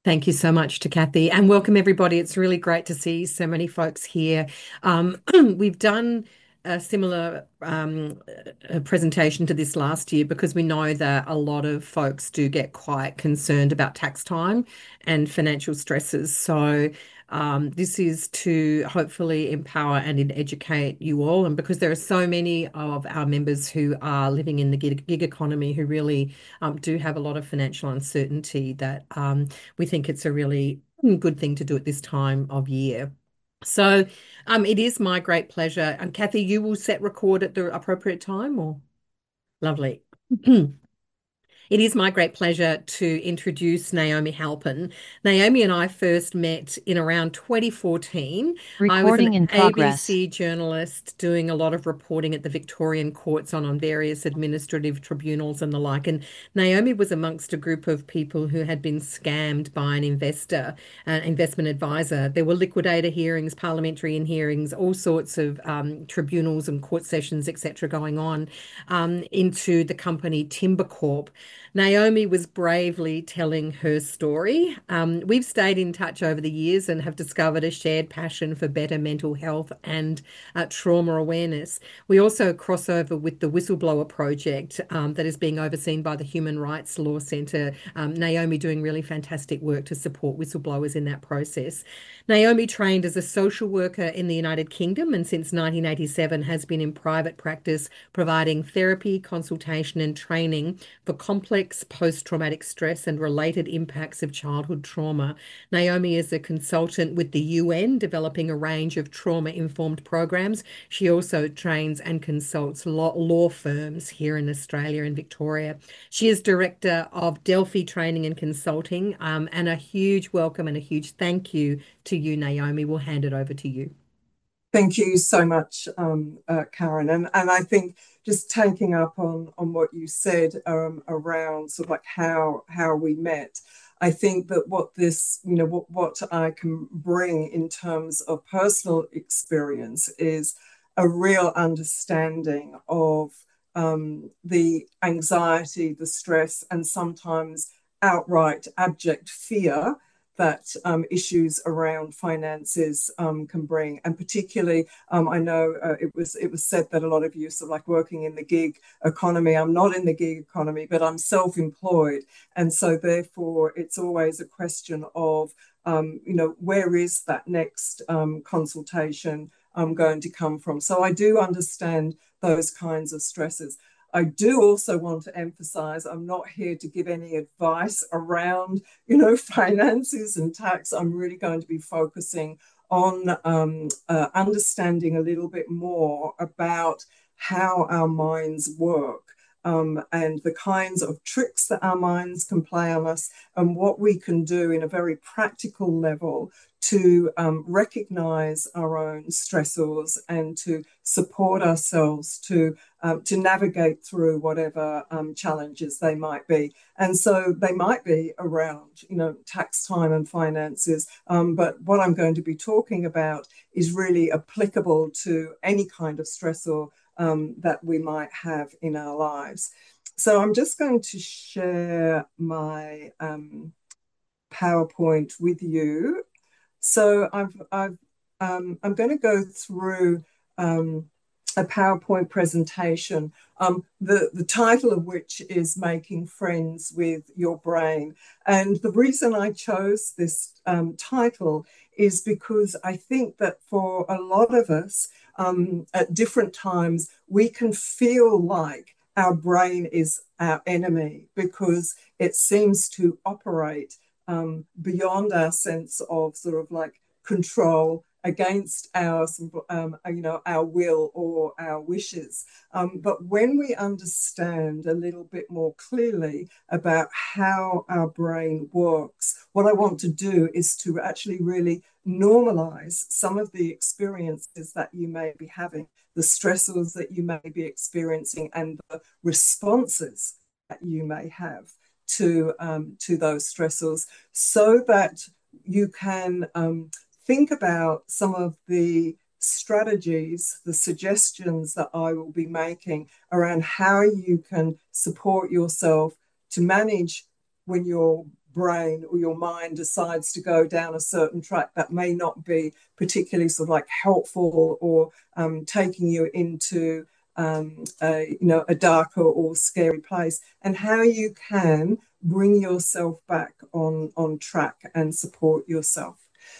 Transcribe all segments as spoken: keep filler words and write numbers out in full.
Thank you so much to Kathy and welcome everybody. It's really great to see so many folks here. Um, we've done a similar um, uh, presentation to this last year because we know that a lot of folks do get quite concerned about tax time and financial stresses. So um, this is to hopefully empower and educate you all. And because there are so many of our members who are living in the gig, gig economy who really um, do have a lot of financial uncertainty that um, we think it's a really good thing to do at this time of year. So um, it is my great pleasure. And Kathy, you will set record at the appropriate time or lovely. It is my great pleasure to introduce Naomi Halpin. Naomi and I first met in around twenty fourteen. I was Recording an in progress. A B C journalist doing a lot of reporting at the Victorian courts on, on various administrative tribunals and the like. And Naomi was amongst a group of people who had been scammed by an investor, an investment advisor. There were liquidator hearings, parliamentary hearings, all sorts of um, tribunals and court sessions, et cetera, going on um, into the company Timber Corp. Naomi was bravely telling her story. Um, we've stayed in touch over the years and have discovered a shared passion for better mental health and uh, trauma awareness. We also cross over with the Whistleblower Project um, that is being overseen by the Human Rights Law Centre. Um, Naomi doing really fantastic work to support whistleblowers in that process. Naomi trained as a social worker in the United Kingdom and since nineteen eighty-seven has been in private practice providing therapy, consultation, and training for complex post-traumatic stress and related impacts of childhood trauma. Naomi is a consultant with the U N, developing a range of trauma-informed programs. She also trains and consults law, law firms here in Australia and Victoria. She is director of Delphi Training and Consulting, um, and a huge welcome and a huge thank you to you, Naomi. We'll hand it over to you. Thank you so much, um, uh, Karen. And and I think just taking up on on what you said um, around sort of like how how we met, I think that what this, you know, what what I can bring in terms of personal experience is a real understanding of um, the anxiety, the stress, and sometimes outright abject fear that um, issues around finances um, can bring, and particularly, um, I know uh, it was it was said that a lot of you sort of like working in the gig economy. I'm not in the gig economy, but I'm self-employed, and so therefore, it's always a question of um, you know, where is that next um, consultation um, going to come from? So I do understand those kinds of stresses. I do also want to emphasize I'm not here to give any advice around, you know, finances and tax. I'm really going to be focusing on um, uh, understanding a little bit more about how our minds work. Um, and the kinds of tricks that our minds can play on us, and what we can do in a very practical level to um, recognize our own stressors and to support ourselves to um, to navigate through whatever um, challenges they might be. And so they might be around, you know, tax time and finances. Um, but what I'm going to be talking about is really applicable to any kind of stressor um, that we might have in our lives. So I'm just going to share my um, PowerPoint with you. So I've, I've, um, I'm going to go through um, a PowerPoint presentation, um, the, the title of which is Making Friends with Your Brain. And the reason I chose this um, title is because I think that for a lot of us, um, at different times, we can feel like our brain is our enemy because it seems to operate um, beyond our sense of sort of like control against our, um, you know, our will or our wishes. Um, but when we understand a little bit more clearly about how our brain works, what I want to do is to actually really normalize some of the experiences that you may be having, the stressors that you may be experiencing, and the responses that you may have to um, to those stressors, so that you can um, think about some of the strategies, the suggestions that I will be making around how you can support yourself to manage when you're brain or your mind decides to go down a certain track that may not be particularly sort of like helpful or um, taking you into um, a, you know, a darker or scary place, and how you can bring yourself back on, on track and support yourself.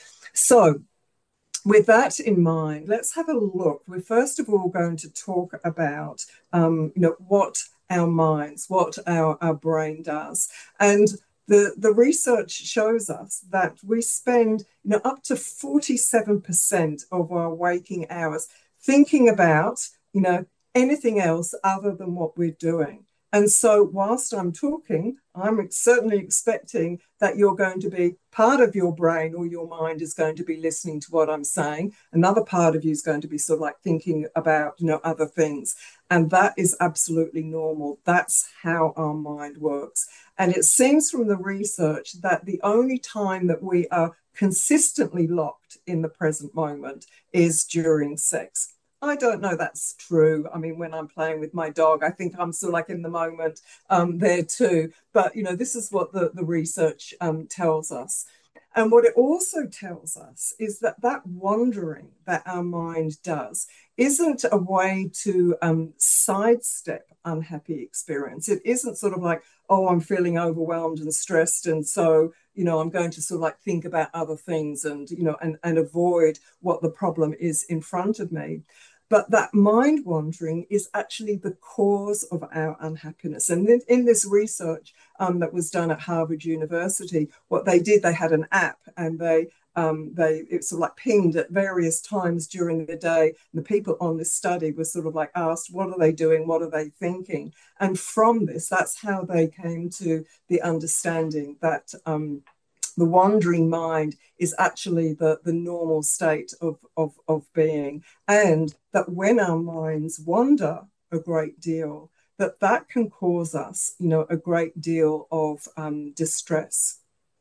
So with that in mind, let's have a look. We're first of all going to talk about, um, you know, what our minds, what our, our brain does. And the, the research shows us that we spend, you know, up to forty-seven percent of our waking hours thinking about, you know, anything else other than what we're doing. And so whilst I'm talking, I'm certainly expecting that you're going to be, part of your brain or your mind is going to be listening to what I'm saying. Another part of you is going to be sort of like thinking about, you know, other things. And that is absolutely normal. That's how our mind works. And it seems from the research that the only time that we are consistently locked in the present moment is during sex. I don't know that's true. I mean, when I'm playing with my dog, I think I'm sort of like in the moment um, there too. But, you know, this is what the, the research um, tells us. And what it also tells us is that that wandering that our mind does isn't a way to um, sidestep unhappy experience. It isn't sort of like, oh, I'm feeling overwhelmed and stressed, and so, you know, I'm going to sort of like think about other things and, you know, and, and avoid what the problem is in front of me. But that mind wandering is actually the cause of our unhappiness. And in, in this research um, that was done at Harvard University, what they did, they had an app, and they um, they it sort of like pinged at various times during the day. The people on this study were sort of like asked, what are they doing? What are they thinking? And from this, that's how they came to the understanding that um, the wandering mind is actually the, the normal state of, of, of being. And that when our minds wander a great deal, that that can cause us, you know, a great deal of um, distress.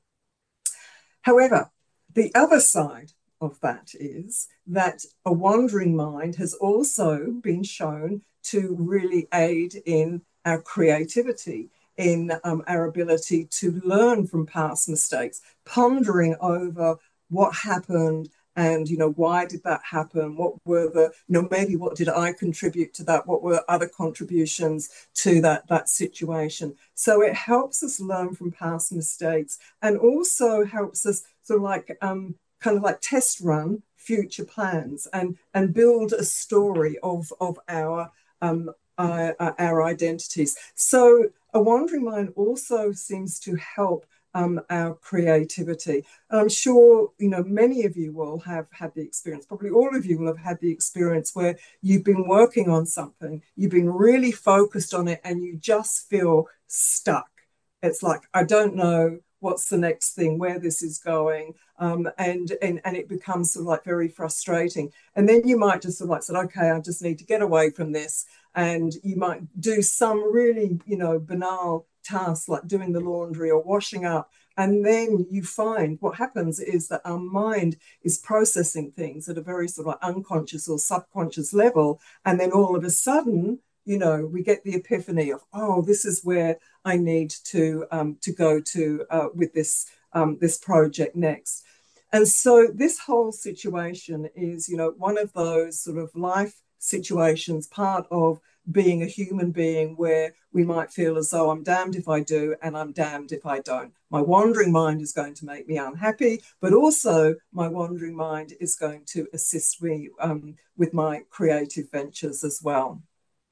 However, the other side of that is that a wandering mind has also been shown to really aid in our creativity, in um, our ability to learn from past mistakes, pondering over what happened and, you know, why did that happen? What were the, you know, maybe what did I contribute to that? What were other contributions to that, that situation? So it helps us learn from past mistakes, and also helps us sort of like, um, kind of like test run future plans and, and build a story of, of our, um, uh, our identities. So a wandering mind also seems to help um, our creativity. And I'm sure, you know, many of you will have had the experience, probably all of you will have had the experience where you've been working on something, you've been really focused on it, and you just feel stuck. It's like, I don't know what's the next thing, where this is going. Um, and, and, and it becomes sort of like very frustrating. And then you might just sort of like say, okay, I just need to get away from this. And you might do some really, you know, banal tasks like doing the laundry or washing up. And then you find what happens is that our mind is processing things at a very sort of like unconscious or subconscious level. And then all of a sudden, you know, we get the epiphany of, oh, this is where I need to um, to go to uh, with this um, this project next. And so this whole situation is, you know, one of those sort of life situations, part of being a human being, where we might feel as though I'm damned if I do and I'm damned if I don't. My wandering mind is going to make me unhappy, but also my wandering mind is going to assist me um, with my creative ventures as well.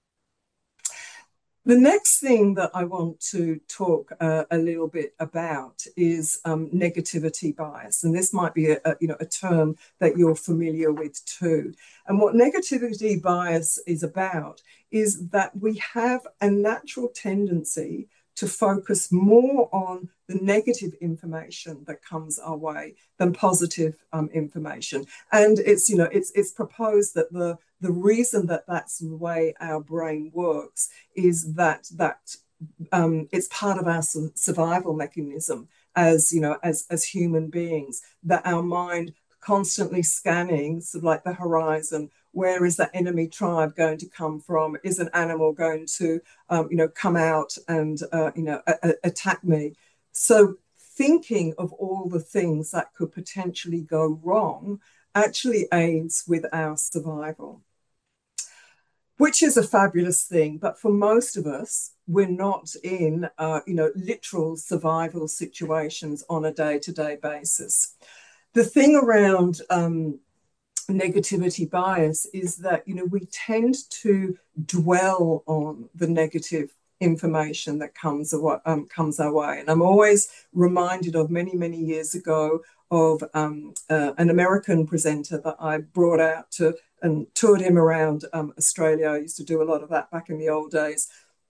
The next thing that I want to talk uh, a little bit about is um, negativity bias, and this might be a, a you know a term that you're familiar with too. And what negativity bias is about is that we have a natural tendency to focus more on the negative information that comes our way than positive um, information. And it's, you know, it's it's proposed that the the reason that that's the way our brain works is that that um, it's part of our su- survival mechanism as, you know, as as human beings, that our mind constantly scanning sort of like the horizon. Where is that enemy tribe going to come from? Is an animal going to, um, you know, come out and, uh, you know, a- a- attack me? So thinking of all the things that could potentially go wrong actually aids with our survival, which is a fabulous thing. But for most of us, we're not in, uh, you know, literal survival situations on a day-to-day basis. The thing around um, negativity bias is that, you know, we tend to dwell on the negative information that comes, um, comes our way. And I'm always reminded of many, many years ago of um, uh, an American presenter that I brought out to and toured him around um, Australia. I used to do a lot of that back in the old days.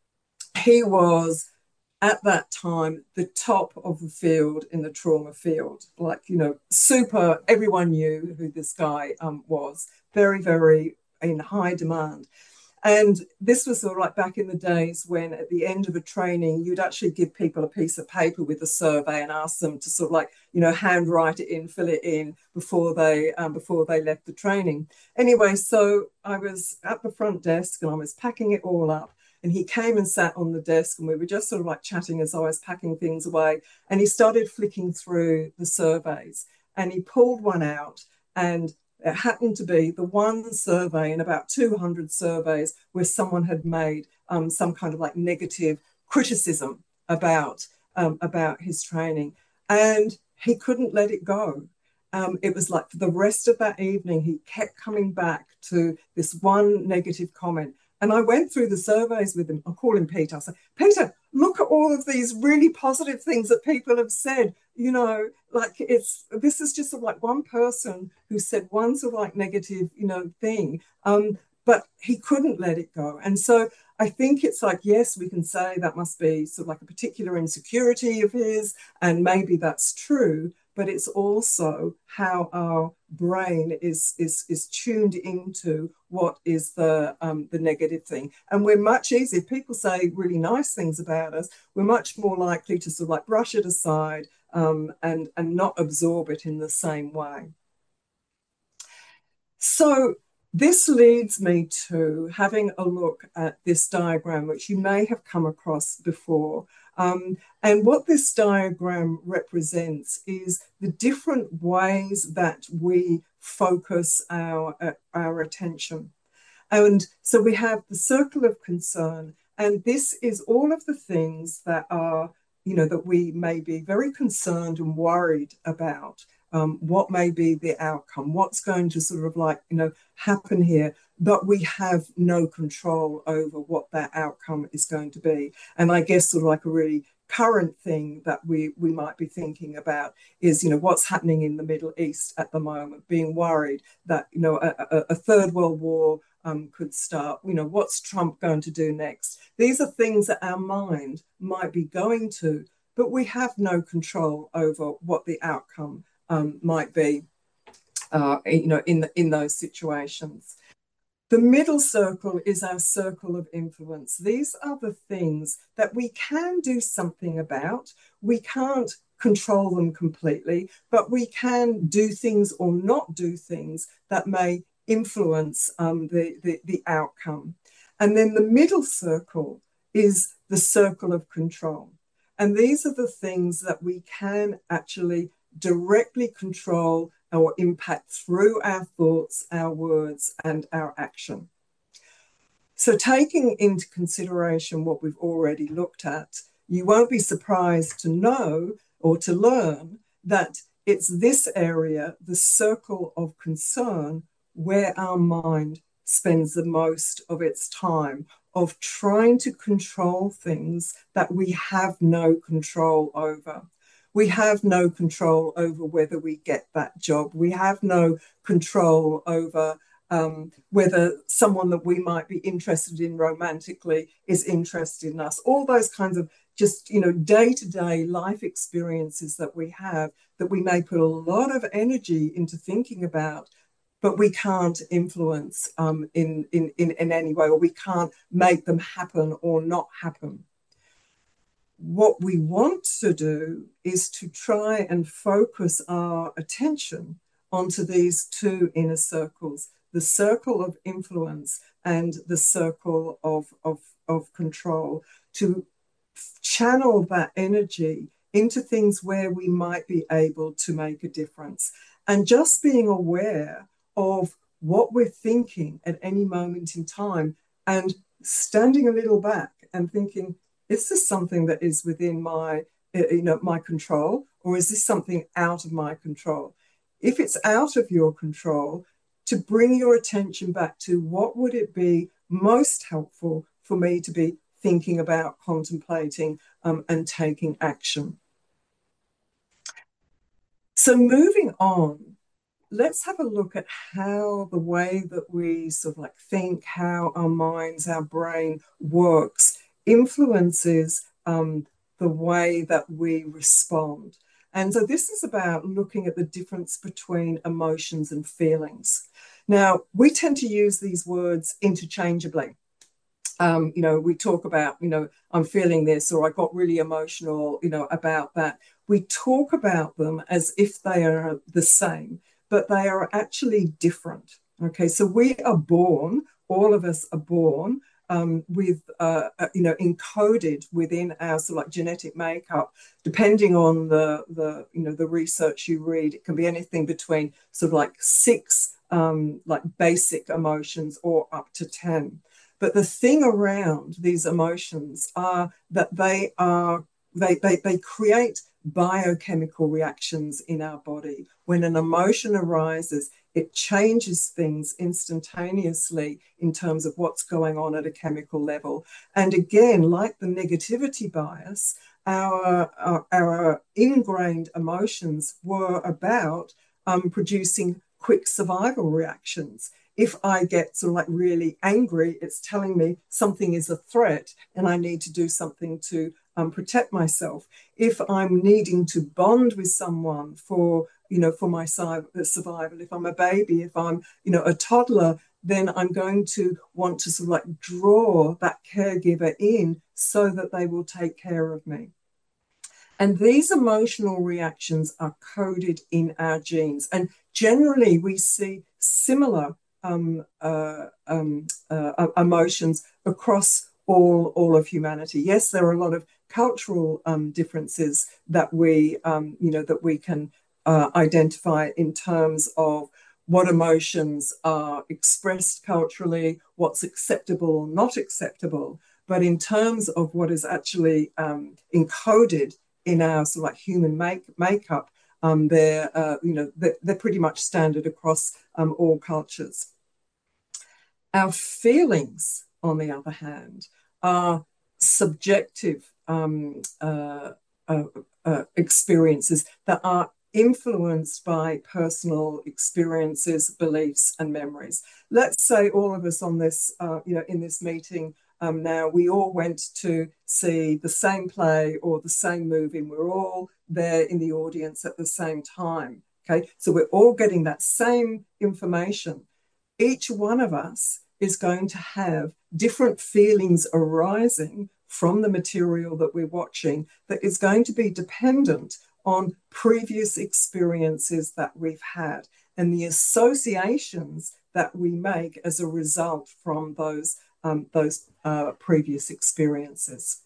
He was at that time the top of the field in the trauma field, like, you know, super, everyone knew who this guy um, was, very, very in high demand. And this was sort of like back in the days when at the end of a training, you'd actually give people a piece of paper with a survey and ask them to sort of like, you know, handwrite it in, fill it in before they um, before they left the training. Anyway, so I was at the front desk and I was packing it all up. And he came and sat on the desk and we were just sort of like chatting as I was packing things away. And he started flicking through the surveys and he pulled one out, and it happened to be the one survey in about two hundred surveys where someone had made um, some kind of like negative criticism about, um, about his training. And he couldn't let it go. Um, it was like for the rest of that evening, he kept coming back to this one negative comment. And I went through the surveys with him. I'll call him Peter. I said, Peter, look at all of these really positive things that people have said. You know, like it's, this is just sort of like one person who said one sort of like negative, you know, thing. Um, but he couldn't let it go. And so I think it's like, yes, we can say that must be sort of like a particular insecurity of his, and maybe that's true. But it's also how our brain is is is tuned into what is the um, the negative thing, and we're much easier. If people say really nice things about us, we're much more likely to sort of like brush it aside um, and and not absorb it in the same way. So this leads me to having a look at this diagram, which you may have come across before. Um, and what this diagram represents is the different ways that we focus our, uh, our attention. And so we have the circle of concern, and this is all of the things that are, you know, that we may be very concerned and worried about. Um, what may be the outcome, what's going to sort of like, you know, happen here, but we have no control over what that outcome is going to be. And I guess sort of like a really current thing that we, we might be thinking about is, you know, what's happening in the Middle East at the moment, being worried that, you know, a, a, a third world war um, could start. You know, what's Trump going to do next? These are things that our mind might be going to, but we have no control over what the outcome Um, might be, uh, you know, in the, in those situations. The middle circle is our circle of influence. These are the things that we can do something about. We can't control them completely, but we can do things or not do things that may influence um, the, the, the outcome. And then the middle circle is the circle of control. And these are the things that we can actually directly control or impact through our thoughts, our words, and our action. So taking into consideration what we've already looked at, you won't be surprised to know or to learn that it's this area, the circle of concern, where our mind spends the most of its time of trying to control things that we have no control over. We have no control over whether we get that job. We have no control over um, whether someone that we might be interested in romantically is interested in us. All those kinds of just, you know, day-to-day life experiences that we have that we may put a lot of energy into thinking about, but we can't influence um, in, in, in, in any way, or we can't make them happen or not happen. What we want to do is to try and focus our attention onto these two inner circles, the circle of influence and the circle of, of, of control, to channel that energy into things where we might be able to make a difference. And just being aware of what we're thinking at any moment in time and standing a little back and thinking, is this something that is within my, you know, my control, or is this something out of my control? If it's out of your control, to bring your attention back to what would it be most helpful for me to be thinking about, contemplating, um, and taking action. So moving on, let's have a look at how the way that we sort of like think, how our minds, our brain works, influences um, the way that we respond. And so this is about looking at the difference between emotions and feelings. Now, we tend to use these words interchangeably. Um, you know, we talk about, you know, I'm feeling this, or I got really emotional, you know, about that. We talk about them as if they are the same, but they are actually different. Okay, so we are born, all of us are born um, with, uh, you know, encoded within our sort of like genetic makeup, depending on the, the, you know, the research you read, it can be anything between sort of like six um, like basic emotions or up to ten. But the thing around these emotions are that they are they, they, they create biochemical reactions in our body. When an emotion arises, it changes things instantaneously in terms of what's going on at a chemical level. And again, like the negativity bias, our, our, our ingrained emotions were about um, producing quick survival reactions. If I get sort of like really angry, it's telling me something is a threat and I need to do something to um, protect myself. If I'm needing to bond with someone for, you know, for my survival, if I'm a baby, if I'm, you know, a toddler, then I'm going to want to sort of like draw that caregiver in so that they will take care of me. And these emotional reactions are coded in our genes. And generally, we see similar um, uh, um, uh, emotions across all, all of humanity. Yes, there are a lot of cultural um, differences that we, um, you know, that we can uh, identify in terms of what emotions are expressed culturally, what's acceptable or not acceptable. But in terms of what is actually um, encoded in our sort of like human make, makeup, um, they're, uh, you know, they're, they're pretty much standard across um, all cultures. Our feelings, on the other hand, are subjective um, uh, uh, uh, experiences that are influenced by personal experiences, beliefs, and memories. Let's say all of us on this, uh, you know, in this meeting um, now, we all went to see the same play or the same movie, and we're all there in the audience at the same time. Okay, so we're all getting that same information. Each one of us is going to have different feelings arising from the material that we're watching that is going to be dependent on previous experiences that we've had and the associations that we make as a result from those, um, those uh, previous experiences.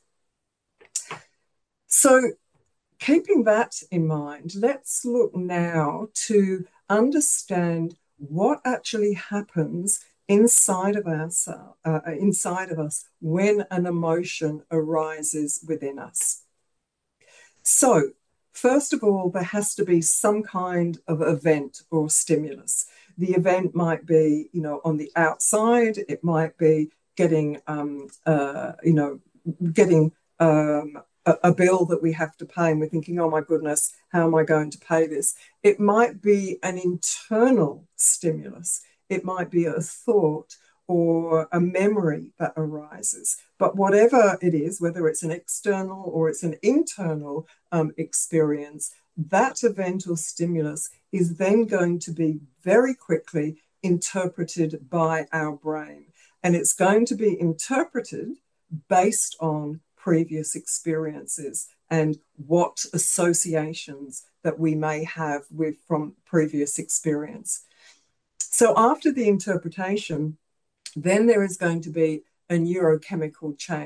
So keeping that in mind, let's look now to understand what actually happens inside of us, uh, inside of us when an emotion arises within us. So, first of all, there has to be some kind of event or stimulus. The event might be, you know, on the outside. It might be getting, um, uh, you know, getting um, a, a bill that we have to pay, and we're thinking, oh my goodness, how am I going to pay this? It might be an internal stimulus. It might be a thought or a memory that arises. But whatever it is, whether it's an external or it's an internal um, experience, that event or stimulus is then going to be very quickly interpreted by our brain. And it's going to be interpreted based on previous experiences and what associations that we may have with from previous experience. So after the interpretation, then there is going to be a neurochemical change.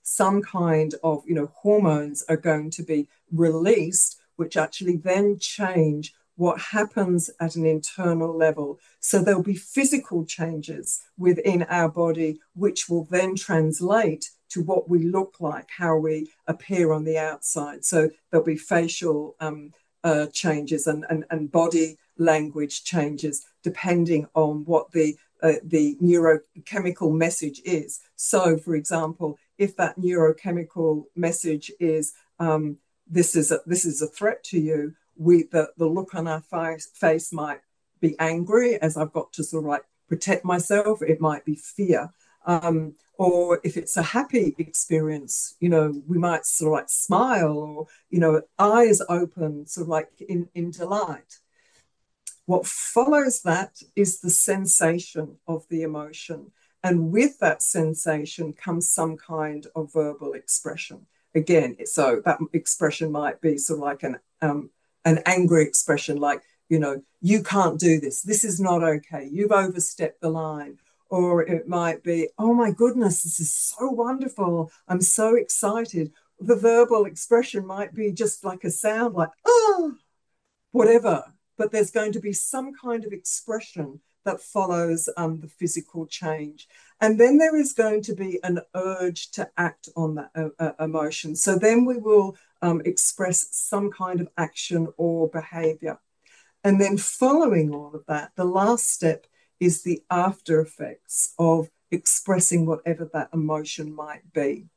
some kind of, you know, hormones are going to be released, which actually then change what happens at an internal level. So there'll be physical changes within our body, which will then translate to what we look like, how we appear on the outside. So there'll be facial um, uh, changes and, and, and body language changes depending on what the uh, the neurochemical message is. So, for example, if that neurochemical message is um, this is a, this is a threat to you, we the, the look on our face, face might be angry, as I've got to sort of like protect myself. It might be fear. Um, or if it's a happy experience, you know, we might sort of like smile or, you know, eyes open, sort of like in, in delight. What follows that is the sensation of the emotion. And with that sensation comes some kind of verbal expression. Again, so that expression might be sort of like an, um, an angry expression, like, you know, you can't do this. This is not okay. You've overstepped the line. Or it might be, oh my goodness, this is so wonderful. I'm so excited. The verbal expression might be just like a sound like, oh, whatever. But there's going to be some kind of expression that follows um, the physical change. And then there is going to be an urge to act on that uh, uh, emotion. So then we will um, express some kind of action or behavior. And then following all of that, the last step is the after effects of expressing whatever that emotion might be.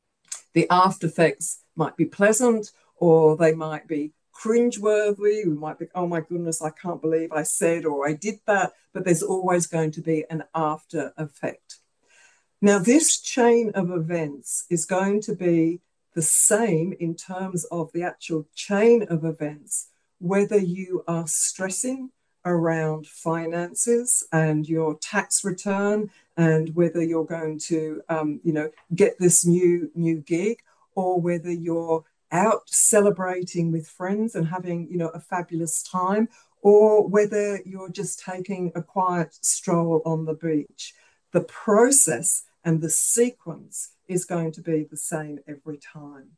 The after effects might be pleasant, or they might be cringeworthy. We might be, oh my goodness, I can't believe I said or I did that. But there's always going to be an after effect. Now, this chain of events is going to be the same in terms of the actual chain of events, whether you are stressing around finances and your tax return, and whether you're going to, um, you know, get this new new gig, or whether you're out celebrating with friends and having, you know, a fabulous time, or whether you're just taking a quiet stroll on the beach. The process and the sequence is going to be the same every time.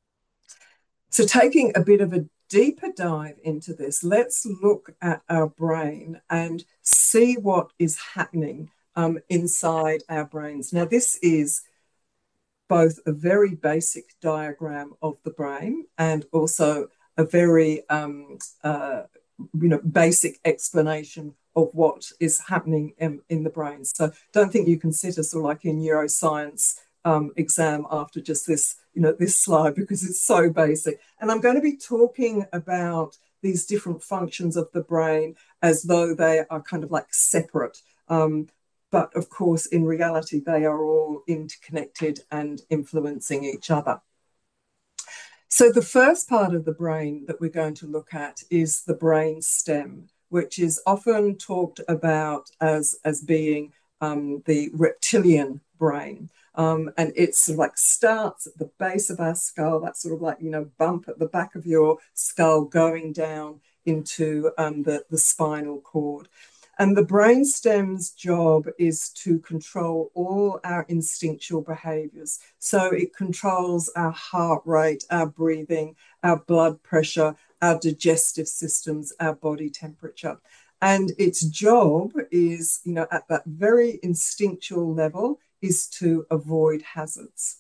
So taking a bit of a deeper dive into this, let's look at our brain and see what is happening um, inside our brains. Now, this is both a very basic diagram of the brain and also a very um, uh, you know, basic explanation of what is happening in, in the brain. So don't think you can sit a sort of like a neuroscience um, exam after just this, you know, this slide, because it's so basic. And I'm going to be talking about these different functions of the brain as though they are kind of like separate. Um, but of course, in reality, they are all interconnected and influencing each other. So the first part of the brain that we're going to look at is the brain stem, which is often talked about as, as being um, the reptilian brain. Um, and it sort of like starts at the base of our skull, that sort of like, you know, bump at the back of your skull going down into um, the, the spinal cord. And the brainstem's job is to control all our instinctual behaviors. So it controls our heart rate, our breathing, our blood pressure, our digestive systems, our body temperature. And its job is, you know, at that very instinctual level, is to avoid hazards.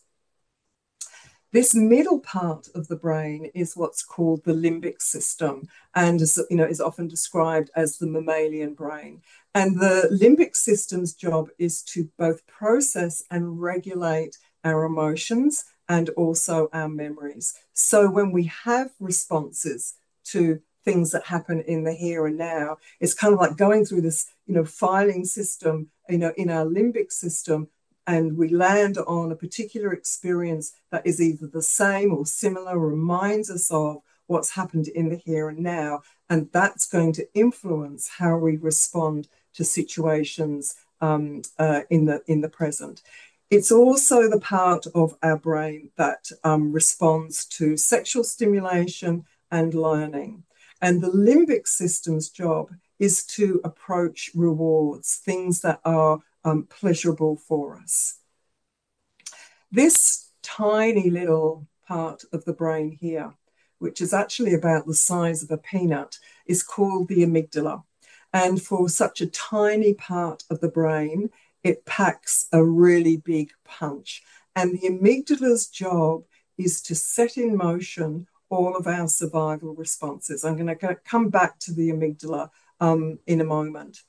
This middle part of the brain is what's called the limbic system, and is, you know, is often described as the mammalian brain. And the limbic system's job is to both process and regulate our emotions and also our memories. So when we have responses to things that happen in the here and now, it's kind of like going through this, you know, filing system, you know, in our limbic system, and we land on a particular experience that is either the same or similar, reminds us of what's happened in the here and now. And that's going to influence how we respond to situations um, uh, in the, in the present. It's also the part of our brain that um, responds to sexual stimulation and learning. And the limbic system's job is to approach rewards, things that are Um, pleasurable for us. This tiny little part of the brain here, which is actually about the size of a peanut, is called the amygdala. And for such a tiny part of the brain, it packs a really big punch. And the amygdala's job is to set in motion all of our survival responses. I'm going to come back to the amygdala um, in a moment.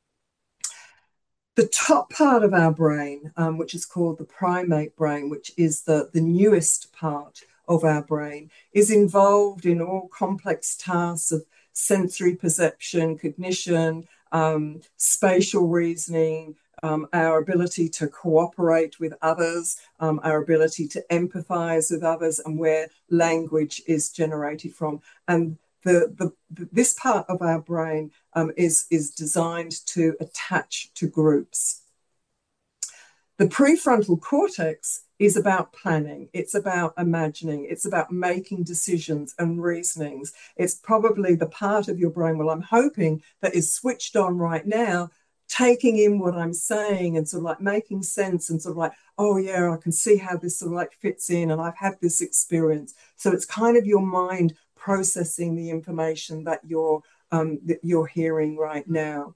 The top part of our brain, um, which is called the primate brain, which is the, the newest part of our brain, is involved in all complex tasks of sensory perception, cognition, um, spatial reasoning, um, our ability to cooperate with others, um, our ability to empathize with others, and where language is generated from. And the, the, this part of our brain um, is, is designed to attach to groups. The prefrontal cortex is about planning. It's about imagining. It's about making decisions and reasonings. It's probably the part of your brain, well, I'm hoping, that is switched on right now, taking in what I'm saying and sort of like making sense and sort of like, oh yeah, I can see how this sort of like fits in and I've had this experience. So it's kind of your mind processing the information that you're, um, that you're hearing right now.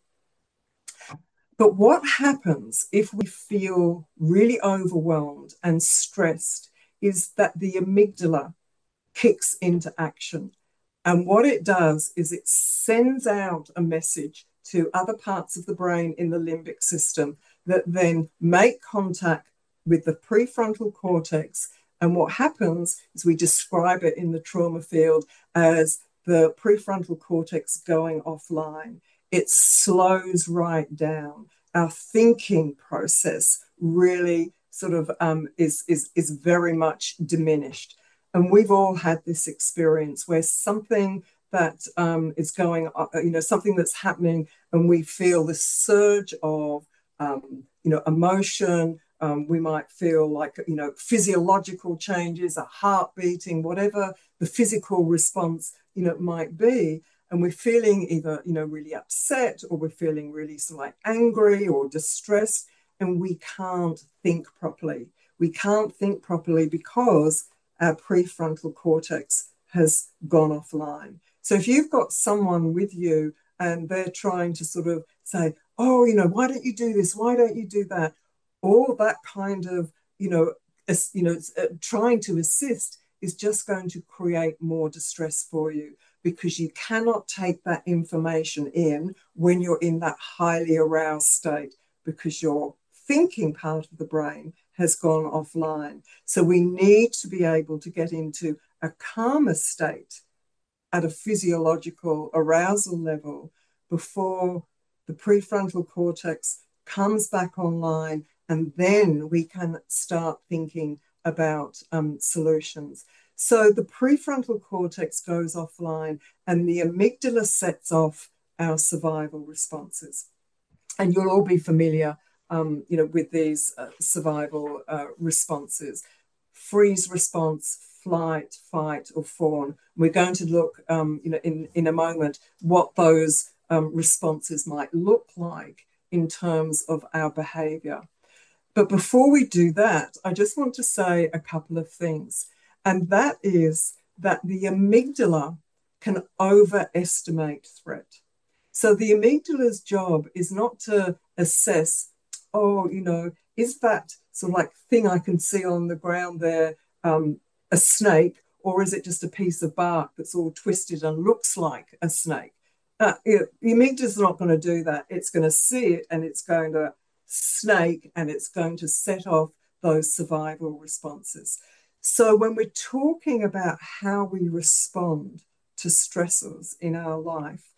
But what happens if we feel really overwhelmed and stressed is that the amygdala kicks into action. And what it does is it sends out a message to other parts of the brain in the limbic system that then make contact with the prefrontal cortex. And what happens is we describe it in the trauma field as the prefrontal cortex going offline. It slows right down. Our thinking process really sort of um, is, is, is very much diminished. And we've all had this experience where something that um, is going, you know, something that's happening, and we feel this surge of, um, you know, emotion. Um, we might feel like, you know, physiological changes, a heart beating, whatever the physical response, you know, might be. And we're feeling either, you know, really upset, or we're feeling really sort of like angry or distressed, and we can't think properly. We can't think properly because our prefrontal cortex has gone offline. So if you've got someone with you and they're trying to sort of say, oh, you know, why don't you do this? Why don't you do that? All that kind of, you know, you know, uh, trying to assist is just going to create more distress for you, because you cannot take that information in when you're in that highly aroused state, because your thinking part of the brain has gone offline. So we need to be able to get into a calmer state at a physiological arousal level before the prefrontal cortex comes back online, and then we can start thinking about um, solutions. So the prefrontal cortex goes offline and the amygdala sets off our survival responses. And you'll all be familiar, um, you know, with these uh, survival uh, responses: freeze response, flight, fight, or fawn. We're going to look, um, you know, in, in a moment what those um, responses might look like in terms of our behavior. But before we do that, I just want to say a couple of things. And that is that the amygdala can overestimate threat. So the amygdala's job is not to assess, oh, you know, is that sort of like thing I can see on the ground there um, a snake, or is it just a piece of bark that's all twisted and looks like a snake? Uh, it, the amygdala's not going to do that. It's going to see it and it's going to snake, and it's going to set off those survival responses. So when we're talking about how we respond to stressors in our life,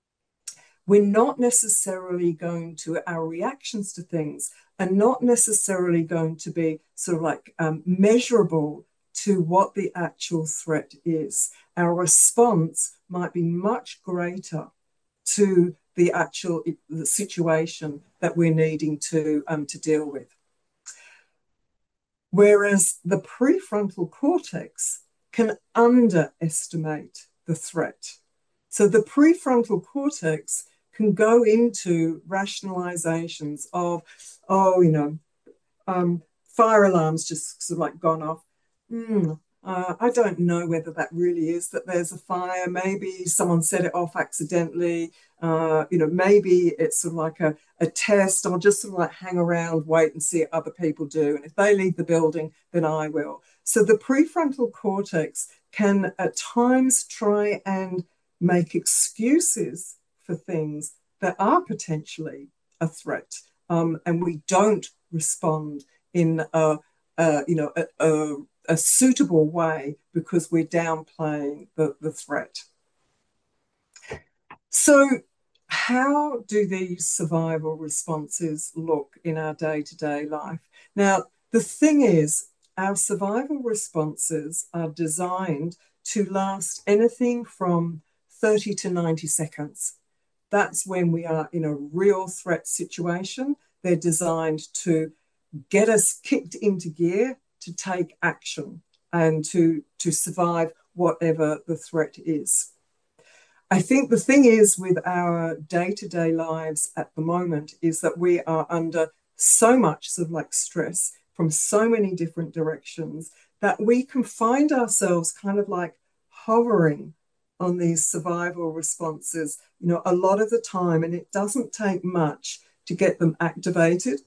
we're not necessarily going to, our reactions to things are not necessarily going to be sort of like um, measurable to what the actual threat is. Our response might be much greater to the actual the situation that we're needing to, um, to deal with. Whereas the prefrontal cortex can underestimate the threat. So the prefrontal cortex can go into rationalizations of, oh, you know, um, fire alarm's just sort of like gone off. Mm, uh, I don't know whether that really is that there's a fire. Maybe someone set it off accidentally. Uh, you know, maybe it's sort of like a, a test. I'll just sort of like hang around, wait and see what other people do. And if they leave the building, then I will. So the prefrontal cortex can at times try and make excuses for things that are potentially a threat. Um, and we don't respond in a, a you know, a, a, a suitable way because we're downplaying the, the threat. So, how do these survival responses look in our day to day life? Now, the thing is, our survival responses are designed to last anything from thirty to ninety seconds. That's when we are in a real threat situation. They're designed to get us kicked into gear to take action and to, to survive whatever the threat is. I think the thing is with our day-to-day lives at the moment is that we are under so much sort of like stress from so many different directions that we can find ourselves kind of like hovering on these survival responses, you know, a lot of the time, and it doesn't take much to get them activated.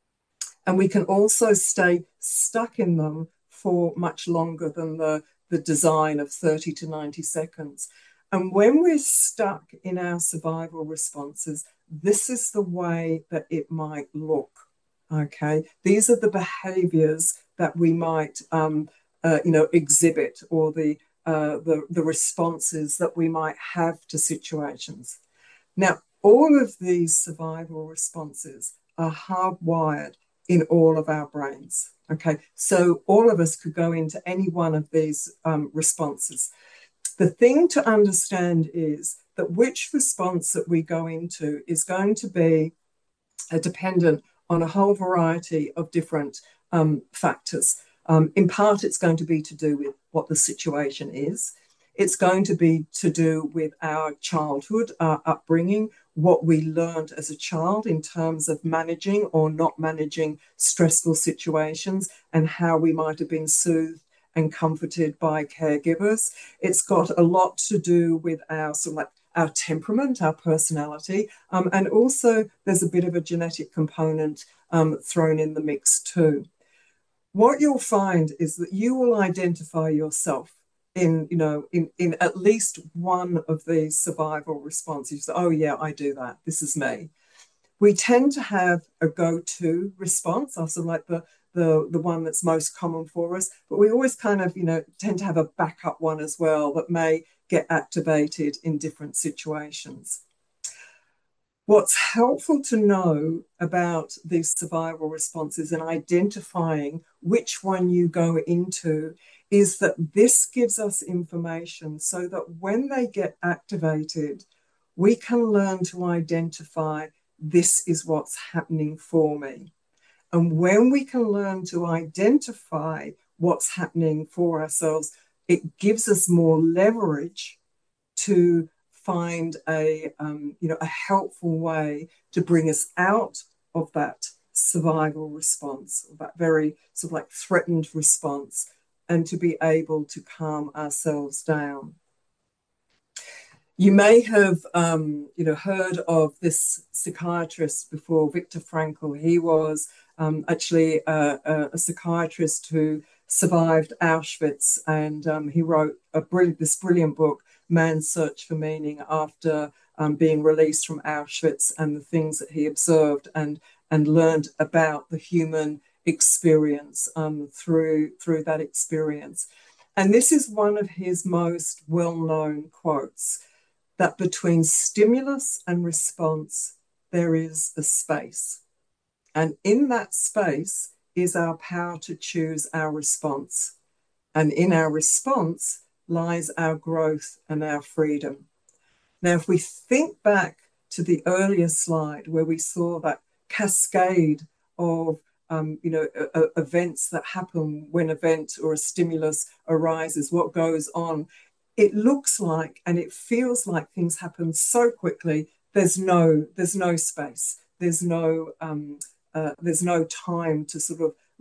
And we can also stay stuck in them for much longer than the, the design of thirty to ninety seconds. And when we're stuck in our survival responses, this is the way that it might look. Okay, these are the behaviors that we might, um, uh, you know, exhibit, or the, uh, the the responses that we might have to situations. Now, all of these survival responses are hardwired in all of our brains. Okay, so all of us could go into any one of these um, responses. The thing to understand is that which response that we go into is going to be uh, dependent on a whole variety of different um, factors. Um, in part, it's going to be to do with what the situation is. It's going to be to do with our childhood, our upbringing, what we learned as a child in terms of managing or not managing stressful situations, and how we might have been soothed and comforted by caregivers. It's got a lot to do with our sort of like our temperament, our personality, um, and also there's a bit of a genetic component um, thrown in the mix too. What you'll find is that you will identify yourself in, you know, in, in at least one of these survival responses. Oh yeah, I do that. This is me. We tend to have a go-to response, also like the the the one that's most common for us, but we always kind of, you know, tend to have a backup one as well that may get activated in different situations. What's helpful to know about these survival responses and identifying which one you go into is that this gives us information so that when they get activated, we can learn to identify this is what's happening for me. And when we can learn to identify what's happening for ourselves, it gives us more leverage to find a, um, you know, a helpful way to bring us out of that survival response, that very sort of like threatened response, and to be able to calm ourselves down. You may have, um, you know, heard of this psychiatrist before, Viktor Frankl. He was um, actually a, a, a psychiatrist who survived Auschwitz, and um, he wrote a brilliant, this brilliant book, Man's Search for Meaning, after um, being released from Auschwitz, and the things that he observed and and learned about the human experience um, through through that experience. And this is one of his most well-known quotes, that between stimulus and response, there is a space. And in that space is our power to choose our response. And in our response lies our growth and our freedom. Now, if we think back to the earlier slide where we saw that cascade of um, you know, uh, events that happen when an event or a stimulus arises, what goes on, it looks like and it feels like things happen so quickly. There's no, there's no space. There's no, um, uh, there's no time to sort of like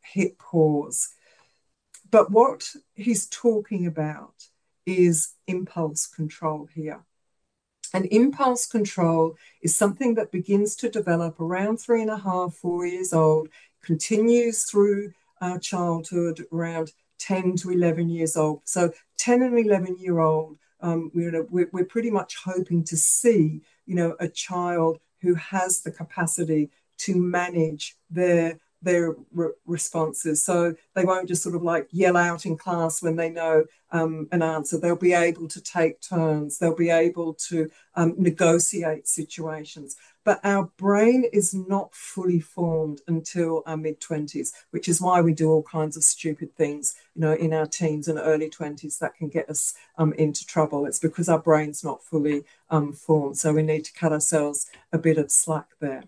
hit pause. But what he's talking about is impulse control here. And impulse control is something that begins to develop around three and a half, four years old, continues through our childhood around ten to eleven years old. So ten and eleven year old, um, we're, we're pretty much hoping to see, you know, a child who has the capacity to manage their their re- responses. So they won't just sort of like yell out in class when they know um, an answer. They'll be able to take turns. They'll be able to um, negotiate situations. But our brain is not fully formed until our mid twenties, which is why we do all kinds of stupid things, you know, in our teens and early twenties that can get us um, into trouble. It's because our brain's not fully um, formed. So we need to cut ourselves a bit of slack there.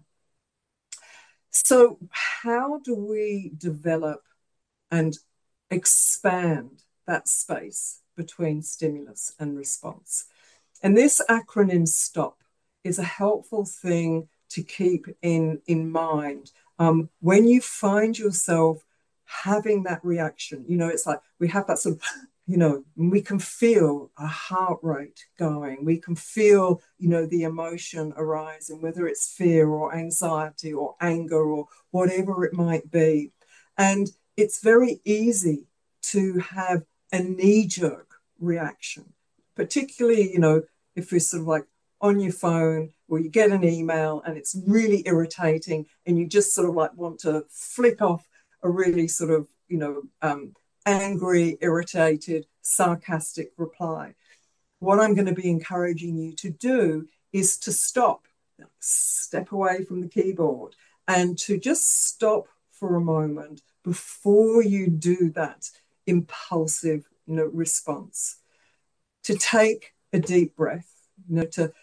So, how do we develop and expand that space between stimulus and response? And this acronym STOP is a helpful thing to keep in, in mind um, when you find yourself having that reaction. You know, it's like we have that sort of, you know, we can feel a heart rate going. We can feel, you know, the emotion arising, whether it's fear or anxiety or anger or whatever it might be. And it's very easy to have a knee-jerk reaction, particularly, you know, if you're sort of like on your phone or you get an email and it's really irritating and you just sort of like want to flick off a really sort of, you know, um, angry, irritated, sarcastic reply. What I'm going to be encouraging you to do is to stop, step away from the keyboard and to just stop for a moment before you do that impulsive, you know, response. To take a deep breath, you know, to,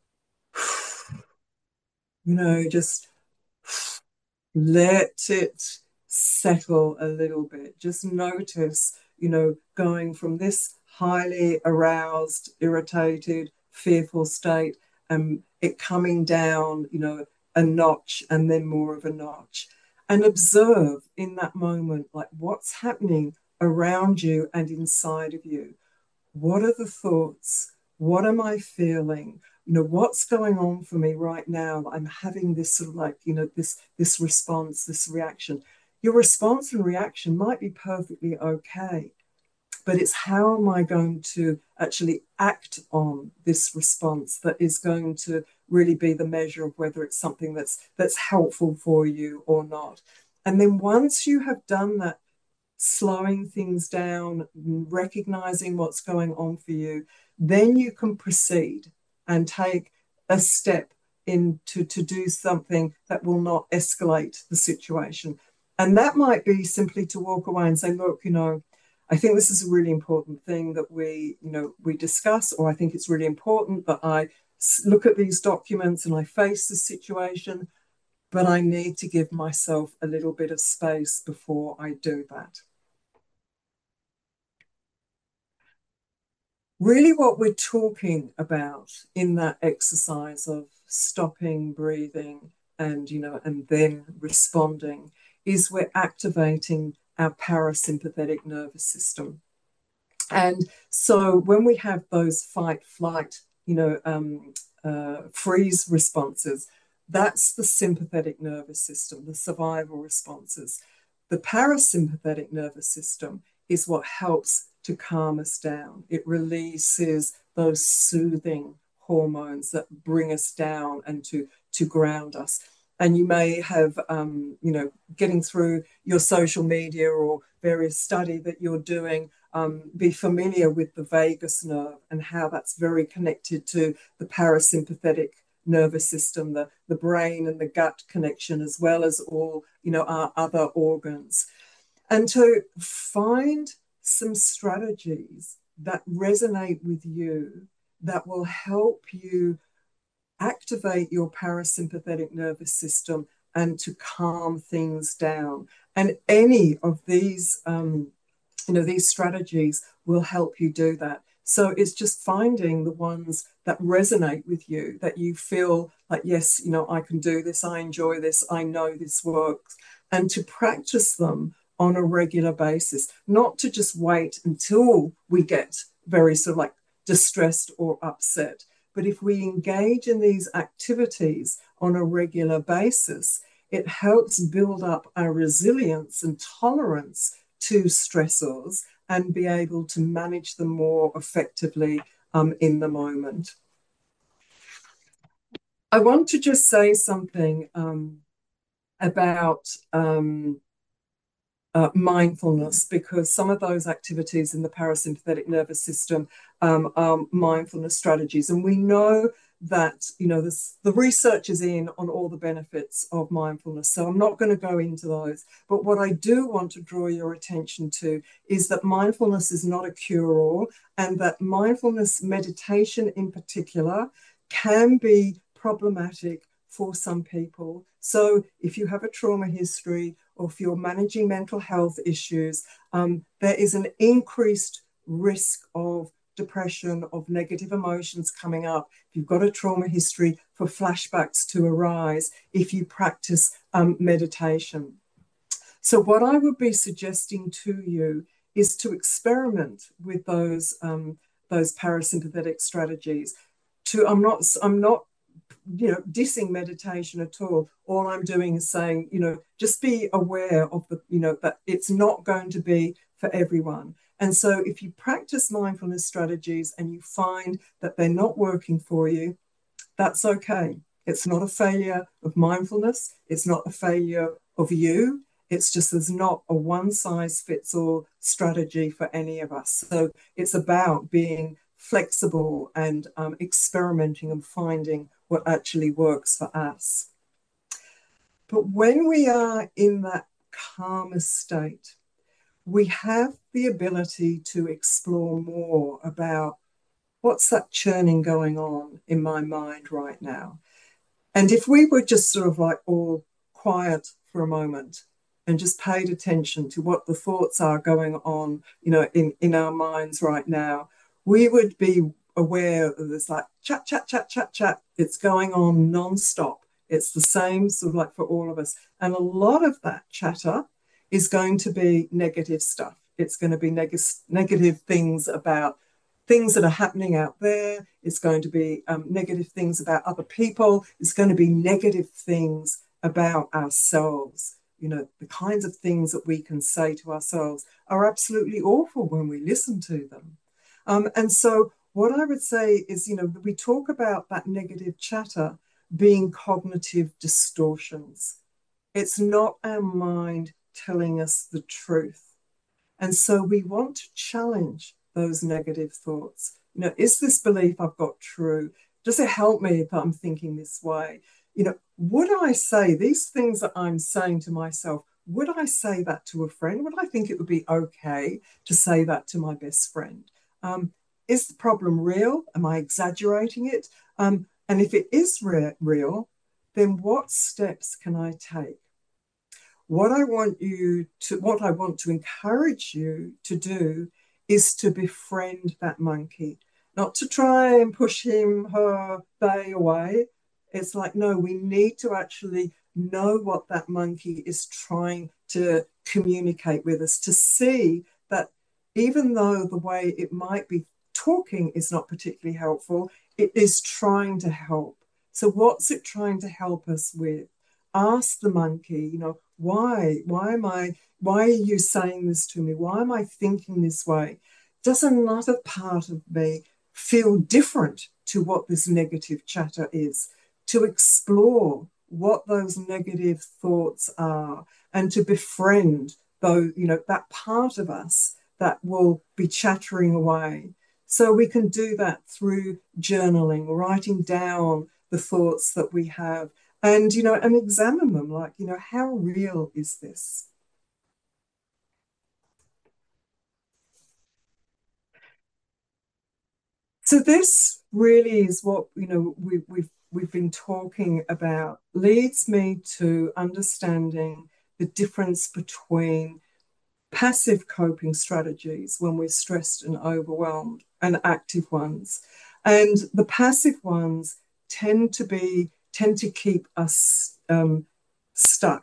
you know, just let it settle a little bit. Just notice, you know, going from this highly aroused, irritated, fearful state and it coming down, you know, a notch and then more of a notch. And observe in that moment, like what's happening around you and inside of you. What are the thoughts? What am I feeling? You know, what's going on for me right now? I'm having this sort of like, you know, this this response, this reaction. Your response and reaction might be perfectly okay, but it's how am I going to actually act on this response that is going to really be the measure of whether it's something that's that's helpful for you or not. And then once you have done that, slowing things down, recognizing what's going on for you, then you can proceed and take a step into to do something that will not escalate the situation. And that might be simply to walk away and say, look, you know, I think this is a really important thing that we, you know, we discuss, or I think it's really important that I look at these documents and I face this situation, but I need to give myself a little bit of space before I do that. Really, what we're talking about in that exercise of stopping, breathing, and, you know, and then responding is we're activating our parasympathetic nervous system. And so when we have those fight, flight, you know, um, uh, freeze responses, that's the sympathetic nervous system, the survival responses. The parasympathetic nervous system is what helps to calm us down. It releases those soothing hormones that bring us down and to, to ground us. And you may have, um, you know, getting through your social media or various study that you're doing, um, be familiar with the vagus nerve and how that's very connected to the parasympathetic nervous system, the, the brain and the gut connection, as well as all, you know, our other organs. And to find some strategies that resonate with you that will help you activate your parasympathetic nervous system and to calm things down. And any of these, um, you know, these strategies will help you do that. So it's just finding the ones that resonate with you, that you feel like, yes, you know, I can do this, I enjoy this, I know this works. and to practice them on a regular basis, not to just wait until we get very sort of like distressed or upset. But if we engage in these activities on a regular basis, it helps build up our resilience and tolerance to stressors and be able to manage them more effectively um, in the moment. I want to just say something um, about um, uh, mindfulness, because some of those activities in the parasympathetic nervous system um, are mindfulness strategies. And we know that, you know, this, the research is in on all the benefits of mindfulness. So I'm not going to go into those. But what I do want to draw your attention to is that mindfulness is not a cure-all, and that mindfulness meditation in particular can be problematic for some people. So if you have a trauma history, or if you're managing mental health issues, um, there is an increased risk of depression, of negative emotions coming up. If you've got a trauma history, for flashbacks to arise if you practice um, meditation. So what I would be suggesting to you is to experiment with those um, those parasympathetic strategies. To I'm not I'm not you know, dissing meditation at all. All I'm doing is saying, you know, just be aware of the, you know, that it's not going to be for everyone. And so if you practice mindfulness strategies and you find that they're not working for you, that's okay. It's not a failure of mindfulness. It's not a failure of you. It's just there's not a one size fits all strategy for any of us. So it's about being flexible and um, experimenting and finding what actually works for us. But when we are in that calmer state, we have the ability to explore more about what's that churning going on in my mind right now. And if we were just sort of like all quiet for a moment and just paid attention to what the thoughts are going on, you know, in, in our minds right now, we would be aware that there's like chat, chat, chat, chat, chat. It's going on nonstop. It's the same sort of like for all of us. And a lot of that chatter is going to be negative stuff. It's going to be neg- negative things about things that are happening out there. It's going to be um, negative things about other people. It's going to be negative things about ourselves. You know, the kinds of things that we can say to ourselves are absolutely awful when we listen to them. Um, and so what I would say is, you know, we talk about that negative chatter being cognitive distortions. It's not our mind telling us the truth. And so we want to challenge those negative thoughts. You know, is this belief I've got true? Does it help me if I'm thinking this way? You know, would I say these things that I'm saying to myself, would I say that to a friend? Would I think it would be okay to say that to my best friend? Um, is the problem real? Am I exaggerating it? Um, and if it is re- real, then what steps can I take? What I want you to, what I want to encourage you to do is to befriend that monkey, not to try and push him, her, they away. It's like, no, we need to actually know what that monkey is trying to communicate with us, to see that even though the way it might be talking is not particularly helpful, it is trying to help. So what's it trying to help us with? Ask the monkey, you know, why? Why am I, why are you saying this to me? Why am I thinking this way? Does another part of me feel different to what this negative chatter is? To explore what those negative thoughts are and to befriend those, you know, that part of us that will be chattering away. So we can do that through journaling, writing down the thoughts that we have, and, you know, and examine them like, you know, how real is this? So this really is what, you know, we, we've, we've been talking about, leads me to understanding the difference between passive coping strategies when we're stressed and overwhelmed and active ones. And the passive ones tend to be, tend to keep us um, stuck.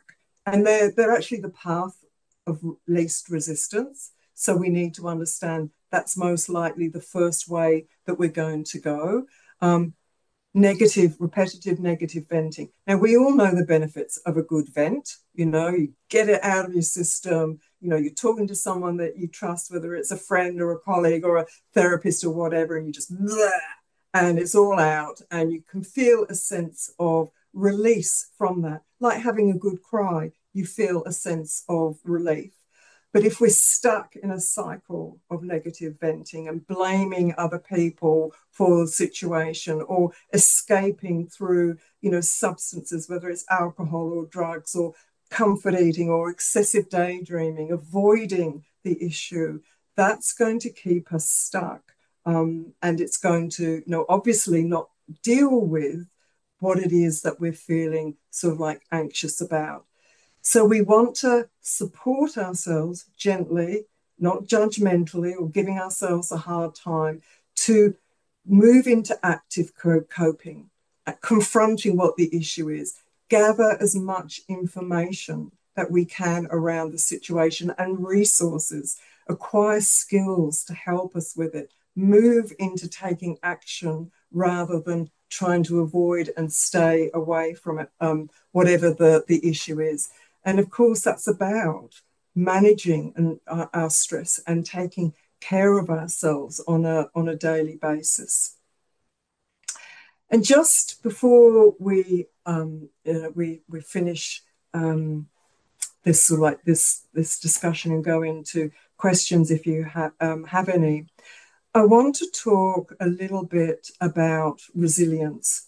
and they're they're actually the path of least resistance. So we need to understand that's most likely the first way that we're going to go. Um, Negative, repetitive negative venting. Now, we all know the benefits of a good vent. You know, you get it out of your system. You know, you're talking to someone that you trust, whether it's a friend or a colleague or a therapist or whatever, and you just, blah, and it's all out, and you can feel a sense of release from that. Like having a good cry, you feel a sense of relief. But if we're stuck in a cycle of negative venting and blaming other people for the situation, or escaping through, you know, substances, whether it's alcohol or drugs or comfort eating or excessive daydreaming, avoiding the issue, that's going to keep us stuck. Um, and it's going to, you know, obviously not deal with what it is that we're feeling sort of like anxious about. So we want to support ourselves gently, not judgmentally or giving ourselves a hard time, to move into active coping, confronting what the issue is, gather as much information that we can around the situation and resources, acquire skills to help us with it, move into taking action rather than trying to avoid and stay away from it, um, whatever the, the issue is. And of course, that's about managing and, uh, our stress and taking care of ourselves on a, on a daily basis. And just before we um, uh, we, we finish um, this like this this discussion and go into questions, if you have um, have any, I want to talk a little bit about resilience.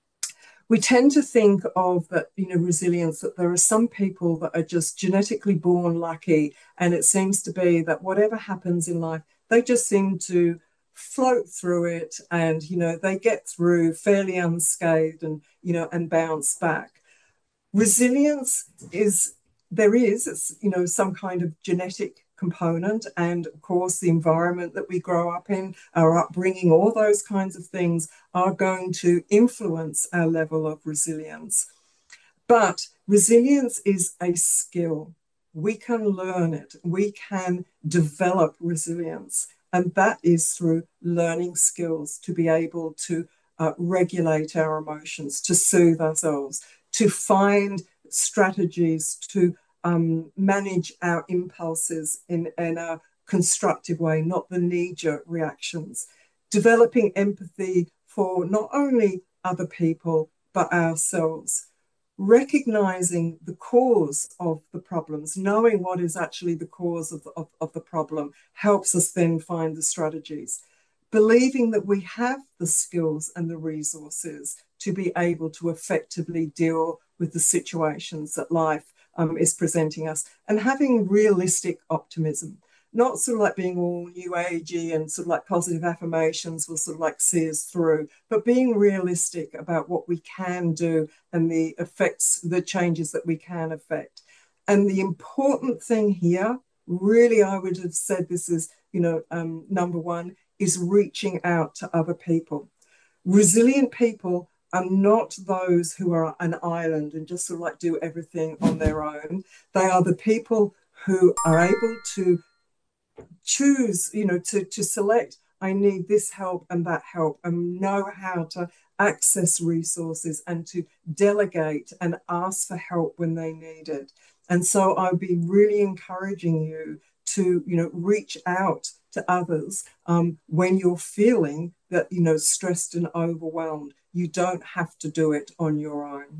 We tend to think of that, you know, resilience, that there are some people that are just genetically born lucky, and it seems to be that whatever happens in life, they just seem to float through it, and, you know, they get through fairly unscathed, and, you know, and bounce back. Resilience is, there is, it's, you know, some kind of genetic component, and of course the environment that we grow up in, our upbringing, all those kinds of things are going to influence our level of resilience. But resilience is a skill. We can learn it, we can develop resilience, and that is through learning skills to be able to uh, regulate our emotions, to soothe ourselves, to find strategies to Um, manage our impulses in, in a constructive way, not the knee-jerk reactions. Developing empathy for not only other people, but ourselves. Recognizing the cause of the problems, knowing what is actually the cause of, of, of the problem, helps us then find the strategies. Believing that we have the skills and the resources to be able to effectively deal with the situations that life Um, is presenting us, and having realistic optimism, not sort of like being all new agey and sort of like positive affirmations will sort of like see us through, but being realistic about what we can do and the effects, the changes that we can affect. And the important thing here, really, I would have said this is, you know, um, number one, is reaching out to other people. Resilient people are not those who are an island and just sort of like do everything on their own. They are the people who are able to choose, you know, to, to select, I need this help and that help, and know how to access resources and to delegate and ask for help when they need it. And so I'd be really encouraging you to, you know, reach out to others um, when you're feeling that, you know, stressed and overwhelmed. You don't have to do it on your own.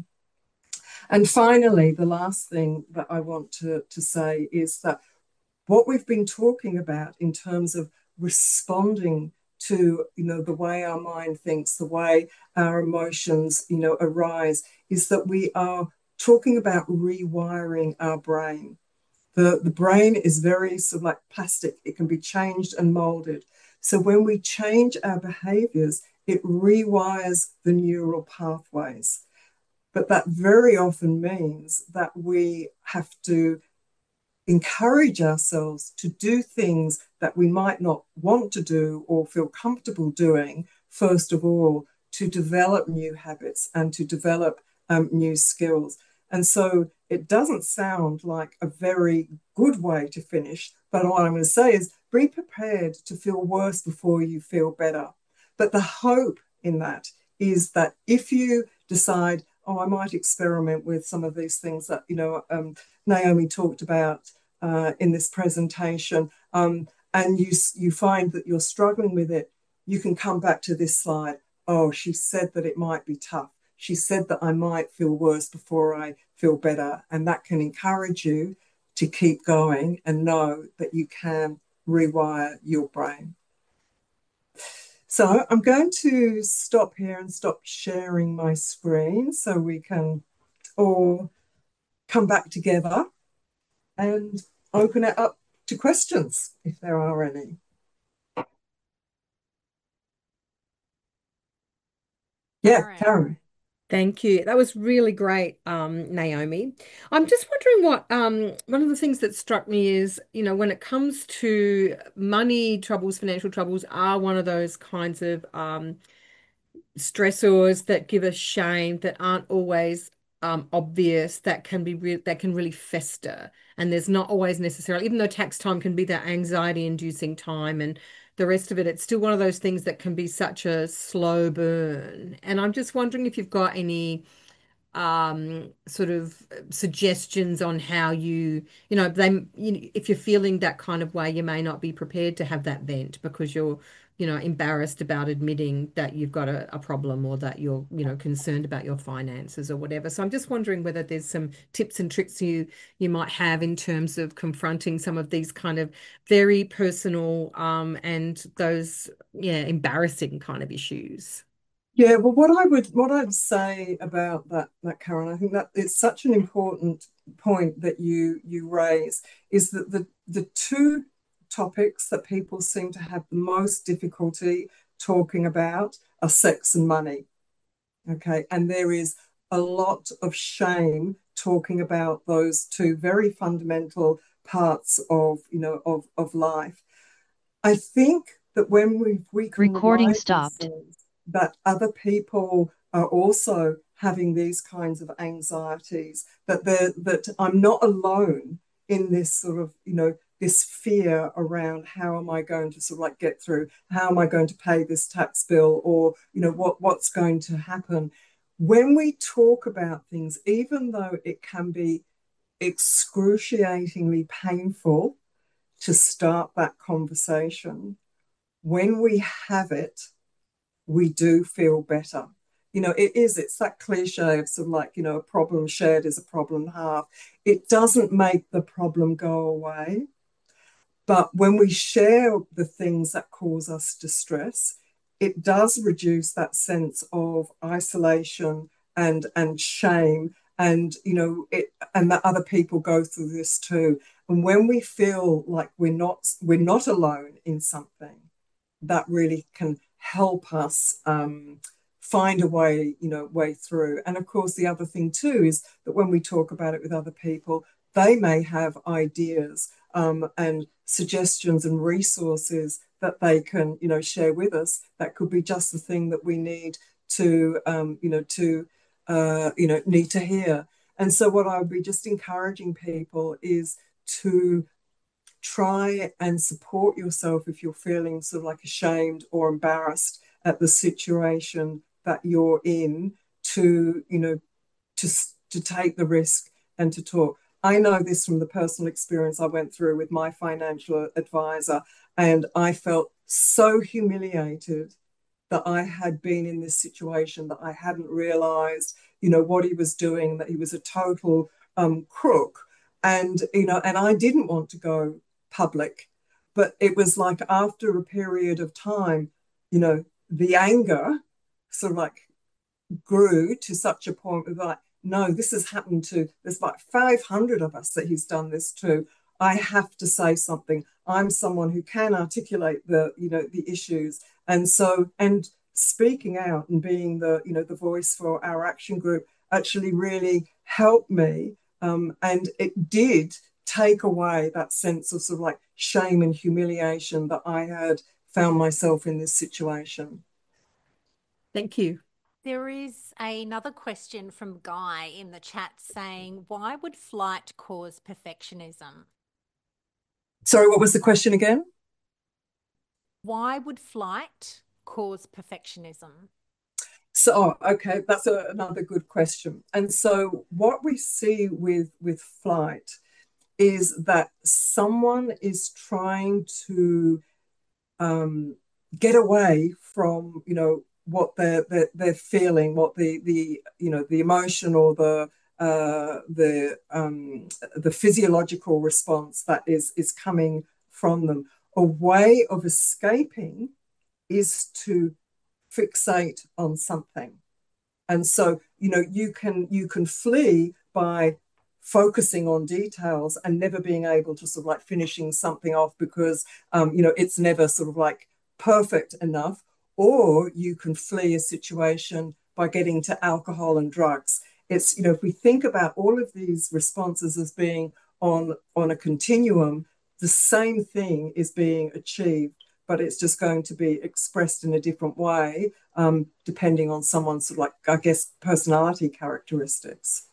And finally, the last thing that I want to, to say is that what we've been talking about in terms of responding to, you know, the way our mind thinks, the way our emotions, you know, arise, is that we are talking about rewiring our brain. The, the brain is very sort of like plastic. It can be changed and molded. So when we change our behaviors, it rewires the neural pathways. But that very often means that we have to encourage ourselves to do things that we might not want to do or feel comfortable doing, first of all, to develop new habits and to develop um, new skills. And so it doesn't sound like a very good way to finish. But what I'm going to say is be prepared to feel worse before you feel better. But the hope in that is that if you decide, oh, I might experiment with some of these things that, you know, um, Naomi talked about uh, in this presentation, um, and you, you find that you're struggling with it, you can come back to this slide. Oh, she said that it might be tough. She said that I might feel worse before I feel better. And that can encourage you to keep going and know that you can rewire your brain. So I'm going to stop here and stop sharing my screen so we can all come back together and open it up to questions if there are any. Yeah, Karen. Karen. Thank you. That was really great, um, Naomi. I'm just wondering what um, one of the things that struck me is, you know, when it comes to money troubles, financial troubles are one of those kinds of um, stressors that give us shame that aren't always um, obvious, that can be real, that can really fester. And there's not always necessarily, even though tax time can be that anxiety-inducing time and the rest of it, it's still one of those things that can be such a slow burn. And I'm just wondering if you've got any um sort of suggestions on how you you know they you know, if you're feeling that kind of way, you may not be prepared to have that vent because you're you know embarrassed about admitting that you've got a, a problem or that you're you know concerned about your finances or whatever. So I'm just wondering whether there's some tips and tricks you you might have in terms of confronting some of these kind of very personal um and those yeah embarrassing kind of issues. Yeah, well, what I would what I'd say about that, that Karen, I think that it's such an important point that you you raise is that the the two topics that people seem to have the most difficulty talking about are sex and money. Okay, and there is a lot of shame talking about those two very fundamental parts of you know of of life. I think that when we we can Recording remind stopped. ourselves that other people are also having these kinds of anxieties, that they're, that I'm not alone in this sort of, you know, this fear around how am I going to sort of like get through, how am I going to pay this tax bill, or you know what what's going to happen. When we talk about things, even though it can be excruciatingly painful to start that conversation, when we have it, we do feel better. You know, it is, it's that cliche of sort of like, you know, a problem shared is a problem half. It doesn't make the problem go away. But when we share the things that cause us distress, it does reduce that sense of isolation and and shame and you know it and that other people go through this too. And when we feel like we're not we're not alone in something, that really can help us um, find a way, you know, way through. And of course, the other thing too is that when we talk about it with other people, they may have ideas um, and suggestions and resources that they can, you know, share with us. That could be just the thing that we need to, um, you know, to, uh, you know, need to hear. And so, what I would be just encouraging people is to try and support yourself if you're feeling sort of like ashamed or embarrassed at the situation that you're in, to you know to to take the risk and to talk. I know this from the personal experience I went through with my financial advisor, and I felt so humiliated that I had been in this situation, that I hadn't realized, you know, what he was doing, that he was a total um, crook. And, you know, and I didn't want to go public. But it was like after a period of time, you know, the anger sort of like grew to such a point of like, no, this has happened to, there's like five hundred of us that he's done this to. I have to say something. I'm someone who can articulate the, you know, the issues. And so, and speaking out and being the, you know, the voice for our action group actually really helped me. Um, and it did take away that sense of sort of like shame and humiliation that I had found myself in this situation. Thank you. There is another question from Guy in the chat saying, why would flight cause perfectionism? Sorry, what was the question again? Why would flight cause perfectionism? So, oh, okay, that's a, another good question. And so, what we see with with flight is that someone is trying to um, get away from, you know, what they're, they're they're feeling, what the the you know the emotion or the uh, the um, the physiological response that is is coming from them. A way of escaping is to fixate on something. And so, you know, you can you can flee by focusing on details and never being able to sort of like finishing something off because um, you know, it's never sort of like perfect enough. Or you can flee a situation by getting to alcohol and drugs. It's, you know, if we think about all of these responses as being on on a continuum, the same thing is being achieved, but it's just going to be expressed in a different way, um, depending on someone's sort of like, I guess, personality characteristics.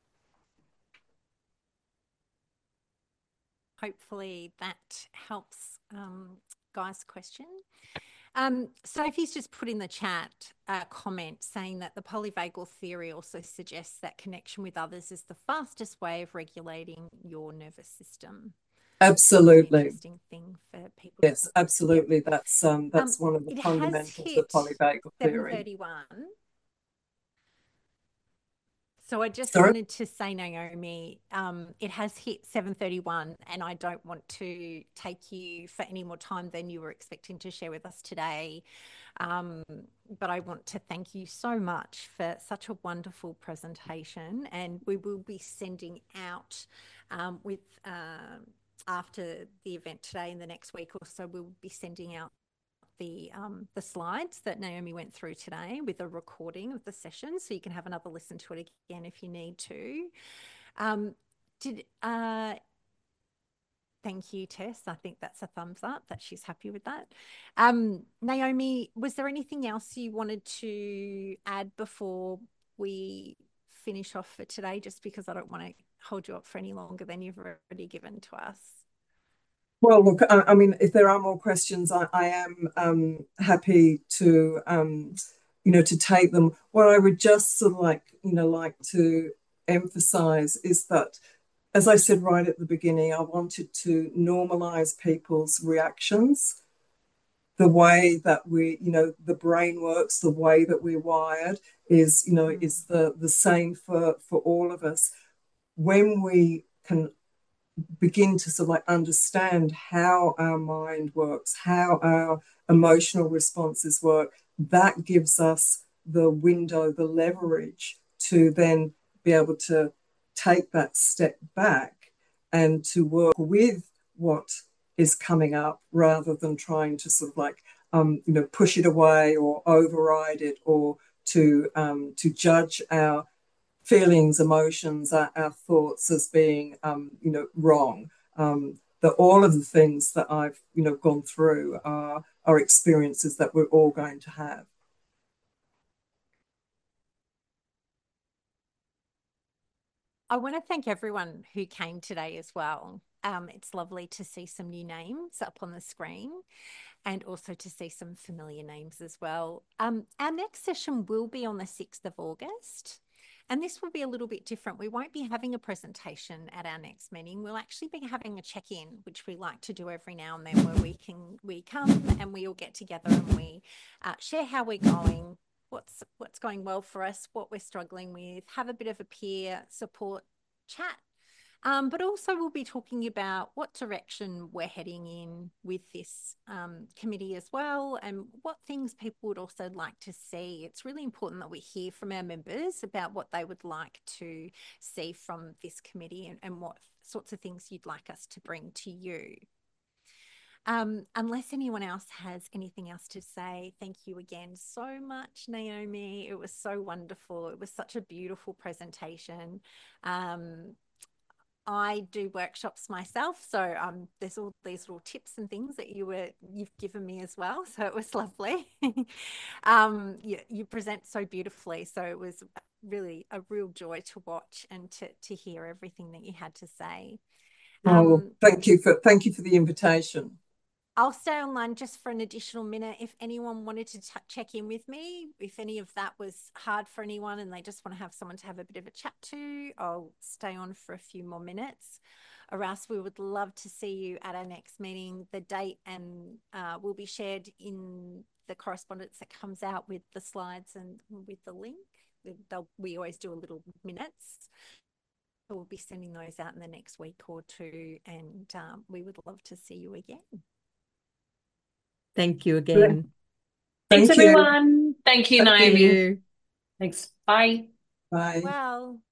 Hopefully that helps um, Guy's question. Um, Sophie's just put in the chat a comment saying that the polyvagal theory also suggests that connection with others is the fastest way of regulating your nervous system. That's an Absolutely. interesting thing for people to Yes, think. Yep. absolutely. That's um, Um, that's one of the it has fundamentals of hit polyvagal theory. seven thirty-one. So I just Sorry? wanted to say, Naomi, um, it has hit seven thirty-one, and I don't want to take you for any more time than you were expecting to share with us today. Um, but I want to thank you so much for such a wonderful presentation, and we will be sending out um, with uh, after the event today in the next week or so, we'll be sending out the um, the slides that Naomi went through today with a recording of the session, so you can have another listen to it again if you need to. Um, did uh, Thank you, Tess. I think that's a thumbs up that she's happy with that. Um, Naomi, was there anything else you wanted to add before we finish off for today? Just because I don't want to hold you up for any longer than you've already given to us. Well, look, I, I mean, if there are more questions, I, I am um, happy to, um, you know, to take them. What I would just sort of like, you know, like to emphasize is that, as I said right at the beginning, I wanted to normalize people's reactions, the way that we, you know, the brain works, the way that we're wired is, you know, Mm. is the the same for for all of us. When we can begin to sort of like understand how our mind works, how our emotional responses work, that gives us the window, the leverage to then be able to take that step back and to work with what is coming up rather than trying to sort of like um, you know, push it away or override it or to um, to judge our feelings, emotions, our, our thoughts as being, um, you know, wrong. Um, that all of the things that I've, you know, gone through are are experiences that we're all going to have. I want to thank everyone who came today as well. Um, it's lovely to see some new names up on the screen and also to see some familiar names as well. Um, our next session will be on the sixth of August. And this will be a little bit different. We won't be having a presentation at our next meeting. We'll actually be having a check-in, which we like to do every now and then, where we can we come and we all get together and we uh, share how we're going, what's what's going well for us, what we're struggling with, have a bit of a peer support chat. Um, but also we'll be talking about what direction we're heading in with this um, committee as well, and what things people would also like to see. It's really important that we hear from our members about what they would like to see from this committee, and, and what sorts of things you'd like us to bring to you. Um, unless anyone else has anything else to say, thank you again so much, Naomi. It was so wonderful. It was such a beautiful presentation. Um, I do workshops myself, so um, there's all these little tips and things that you were you've given me as well. So it was lovely. um, you, you present so beautifully, so it was really a real joy to watch and to to hear everything that you had to say. Oh, Um, thank you for thank you for the invitation. I'll stay online just for an additional minute. If anyone wanted to t- check in with me, if any of that was hard for anyone and they just want to have someone to have a bit of a chat to, I'll stay on for a few more minutes. Or else we would love to see you at our next meeting. The date and uh, will be shared in the correspondence that comes out with the slides and with the link. They'll, we always do a little minutes. So we'll be sending those out in the next week or two, and um, we would love to see you again. Thank you again. Thanks, Thank you. everyone. Thank you, Thank Naomi. you. Thanks. Bye. Bye. Well.